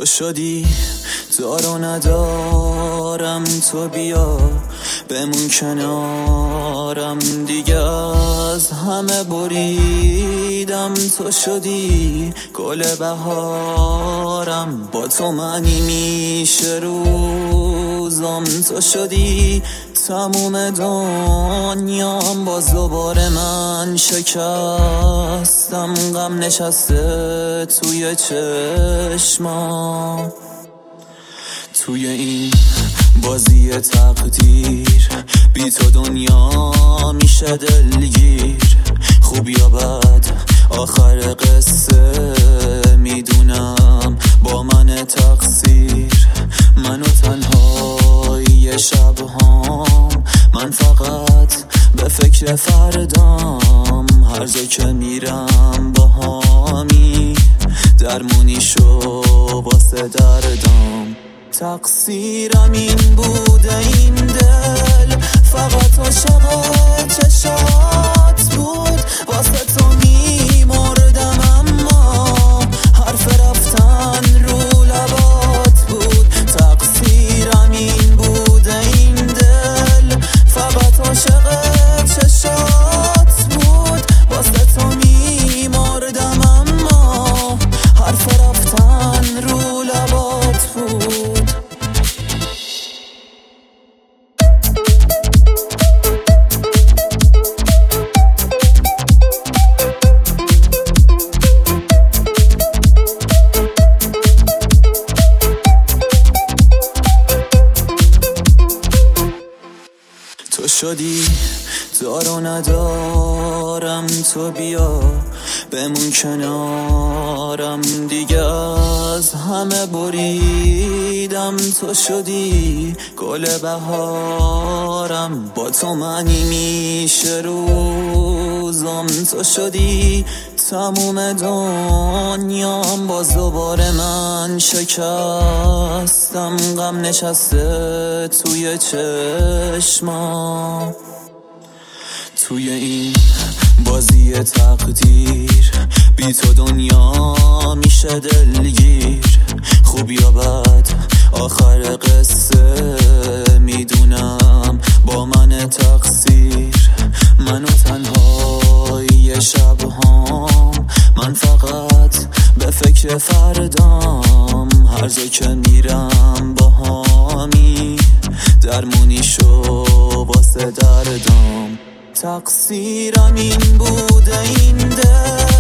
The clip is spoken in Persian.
تو شدی دارو ندارم، تو بیا بمون کنارم، دیگه از همه بریدم. تو شدی گل بهارم، با تو معنی میشه روزم. تو شدی تموم دنیام، باز دوباره من شکستم. غم نشسته توی چشمام، توی این بازی تقدیر، بی تو دنیا میشه دلگیر. خوب یا بد آخر قصه میدونم، با من تقصیر. منو تنهای شبهام، من فقط به فکر فردام. هر جا که میرم با هامی، درمونی شو واسه دردام. تقصیرم این بوده این دل، فقط عاشق چشات بود. واسه تو میمردم اما حرف رفتن رو لبات بود. تقصیرم این بوده این دل، فقط عاشق چشات بود. واسه تو میمردم اما حرف رفتن رو لبات بود. تو شدی دارو ندارم، تو بیا بمون کنارم، دیگه از همه بریدم. تو شدی گل بهارم، با تو معنی میشه روزم. تو شدی تموم دنیام، باز دوباره من شکستم. غم نشسته توی چشمام، توی این بازی تقدیر، بی تو دنیا میشه دلگیر. خوب یا بد آخر قصه میدونم، با من تقصیر. منو تنهای شبهام، من فقط به فکر فردام. هر جا که میرم با هامی، درمونی شو واسه دردام. تقصیرم این بوده این دل،